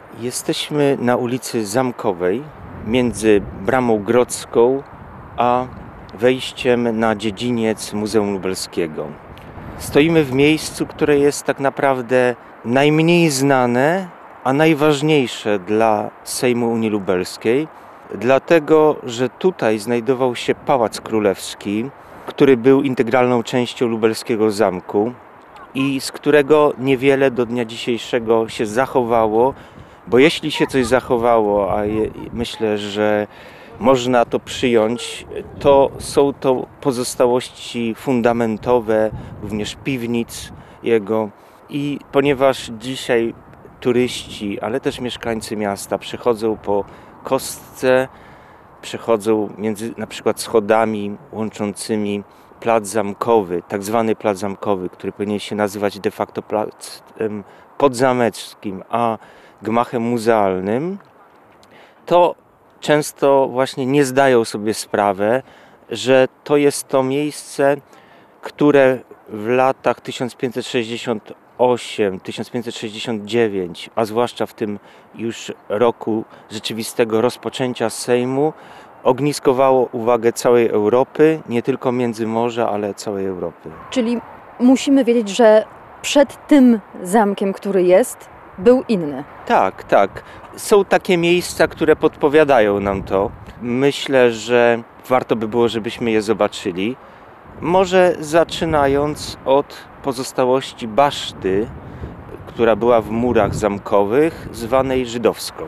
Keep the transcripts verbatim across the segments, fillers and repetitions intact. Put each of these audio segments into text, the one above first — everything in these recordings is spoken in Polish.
Jesteśmy na ulicy Zamkowej między Bramą Grodzką a wejściem na dziedziniec Muzeum Lubelskiego. Stoimy w miejscu, które jest tak naprawdę najmniej znane, a najważniejsze dla Sejmu Unii Lubelskiej, dlatego że tutaj znajdował się Pałac Królewski, który był integralną częścią lubelskiego zamku i z którego niewiele do dnia dzisiejszego się zachowało, bo jeśli się coś zachowało, a je, myślę, że można to przyjąć, to są to pozostałości fundamentowe, również piwnic jego. I ponieważ dzisiaj turyści, ale też mieszkańcy miasta przychodzą po kostce, przechodzą między na przykład schodami łączącymi plac Zamkowy, tak zwany plac Zamkowy, który powinien się nazywać de facto placem podzameckim, a gmachem muzealnym, to często właśnie nie zdają sobie sprawy, że to jest to miejsce, które w latach tysiąc pięćset sześćdziesiąt osiem do tysiąc pięćset sześćdziesiąt dziewięć, a zwłaszcza w tym już roku rzeczywistego rozpoczęcia Sejmu, ogniskowało uwagę całej Europy, nie tylko Międzymorza, ale całej Europy. Czyli musimy wiedzieć, że przed tym zamkiem, który jest, był inny. Tak, tak. Są takie miejsca, które podpowiadają nam to. Myślę, że warto by było, żebyśmy je zobaczyli. Może zaczynając od pozostałości baszty, która była w murach zamkowych, zwanej żydowską.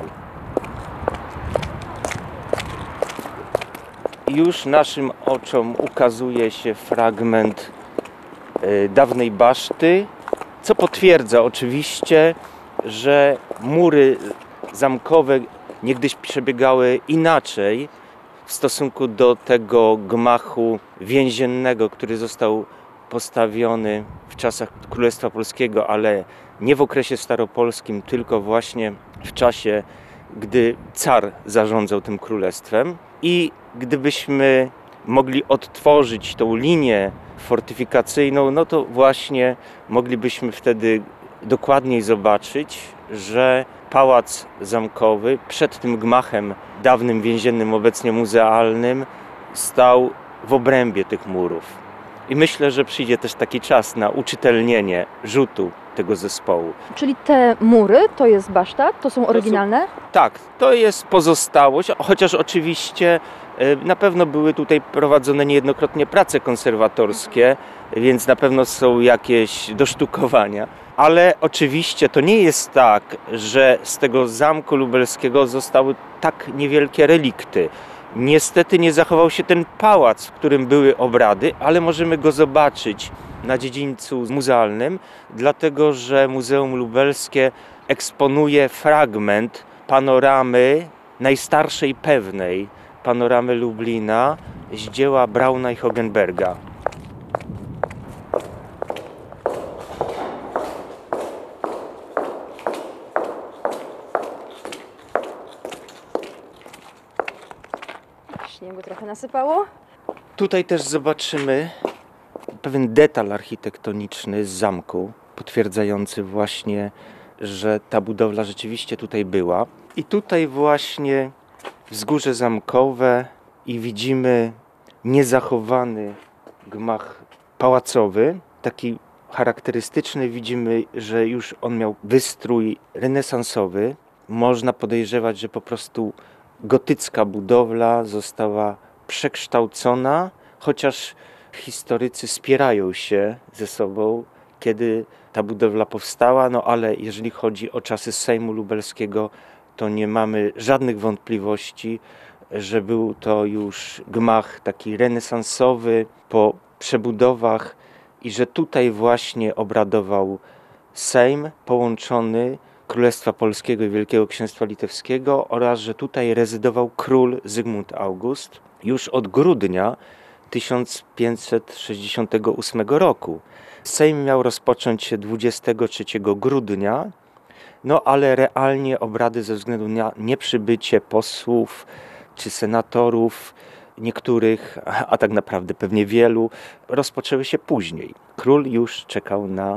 Już naszym oczom ukazuje się fragment y, dawnej baszty, co potwierdza oczywiście, że mury zamkowe niegdyś przebiegały inaczej w stosunku do tego gmachu więziennego, który został postawiony w czasach Królestwa Polskiego, ale nie w okresie staropolskim, tylko właśnie w czasie, gdy car zarządzał tym królestwem. I gdybyśmy mogli odtworzyć tą linię fortyfikacyjną, no to właśnie moglibyśmy wtedy dokładniej zobaczyć, że Pałac Zamkowy przed tym gmachem dawnym więziennym, obecnie muzealnym, stał w obrębie tych murów. I myślę, że przyjdzie też taki czas na uczytelnienie rzutu tego zespołu. Czyli te mury to jest baszta? To są oryginalne? To są, tak, to jest pozostałość, chociaż oczywiście na pewno były tutaj prowadzone niejednokrotnie prace konserwatorskie, więc na pewno są jakieś dosztukowania. Ale oczywiście to nie jest tak, że z tego zamku lubelskiego zostały tak niewielkie relikty. Niestety nie zachował się ten pałac, w którym były obrady, ale możemy go zobaczyć na dziedzińcu muzealnym, dlatego że Muzeum Lubelskie eksponuje fragment panoramy najstarszej pewnej, panoramy Lublina z dzieła Brauna i Hogenberga. Śniegu trochę nasypało. Tutaj też zobaczymy pewien detal architektoniczny z zamku, potwierdzający właśnie, że ta budowla rzeczywiście tutaj była. I tutaj właśnie wzgórze zamkowe i widzimy niezachowany gmach pałacowy, taki charakterystyczny. Widzimy, że już on miał wystrój renesansowy. Można podejrzewać, że po prostu gotycka budowla została przekształcona, chociaż historycy spierają się ze sobą, kiedy ta budowla powstała, no ale jeżeli chodzi o czasy Sejmu Lubelskiego, to nie mamy żadnych wątpliwości, że był to już gmach taki renesansowy po przebudowach i że tutaj właśnie obradował Sejm połączony Królestwa Polskiego i Wielkiego Księstwa Litewskiego oraz że tutaj rezydował król Zygmunt August już od grudnia tysiąc pięćset sześćdziesiątego ósmego roku. Sejm miał rozpocząć się dwudziestego trzeciego grudnia, no ale realnie obrady ze względu na nieprzybycie posłów czy senatorów, niektórych, a tak naprawdę pewnie wielu, rozpoczęły się później. Król już czekał na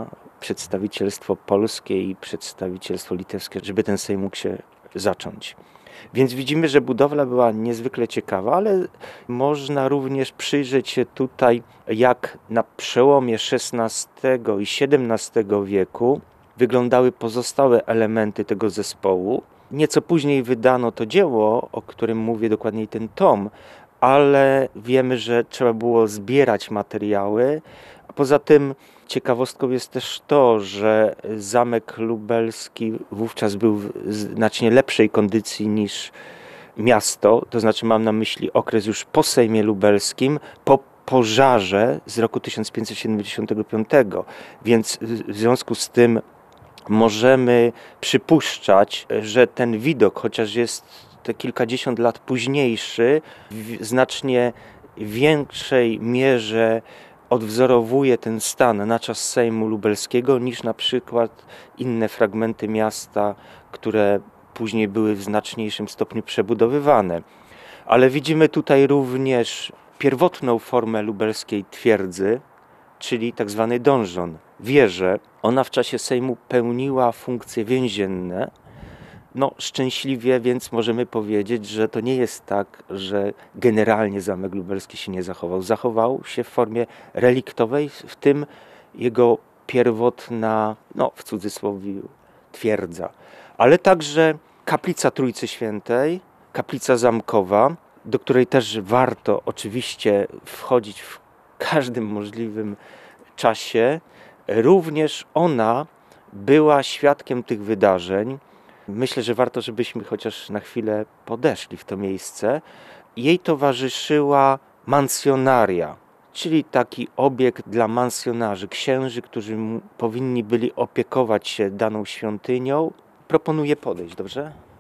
przedstawicielstwo polskie i przedstawicielstwo litewskie, żeby ten Sejm mógł się zacząć. Więc widzimy, że budowla była niezwykle ciekawa, ale można również przyjrzeć się tutaj, jak na przełomie szesnastego i siedemnastego wieku wyglądały pozostałe elementy tego zespołu. Nieco później wydano to dzieło, o którym mówię, dokładniej ten tom, ale wiemy, że trzeba było zbierać materiały. A poza tym ciekawostką jest też to, że zamek lubelski wówczas był w znacznie lepszej kondycji niż miasto, to znaczy mam na myśli okres już po Sejmie Lubelskim, po pożarze z roku tysiąc pięćset siedemdziesiątego piątego, więc w związku z tym możemy przypuszczać, że ten widok, chociaż jest te kilkadziesiąt lat późniejszy, w znacznie większej mierze odwzorowuje ten stan na czas Sejmu Lubelskiego niż na przykład inne fragmenty miasta, które później były w znaczniejszym stopniu przebudowywane. Ale widzimy tutaj również pierwotną formę lubelskiej twierdzy, czyli tak zwany donżon, wieżę. Ona w czasie Sejmu pełniła funkcje więzienne. No szczęśliwie więc możemy powiedzieć, że to nie jest tak, że generalnie zamek lubelski się nie zachował. Zachował się w formie reliktowej, w tym jego pierwotna, no w cudzysłowie, twierdza. Ale także kaplica Trójcy Świętej, kaplica zamkowa, do której też warto oczywiście wchodzić w każdym możliwym czasie. Również ona była świadkiem tych wydarzeń. Myślę, że warto, żebyśmy chociaż na chwilę podeszli w to miejsce. Jej towarzyszyła mansjonaria, czyli taki obiekt dla mansjonarzy, księży, którzy powinni byli opiekować się daną świątynią. Proponuję podejść, dobrze?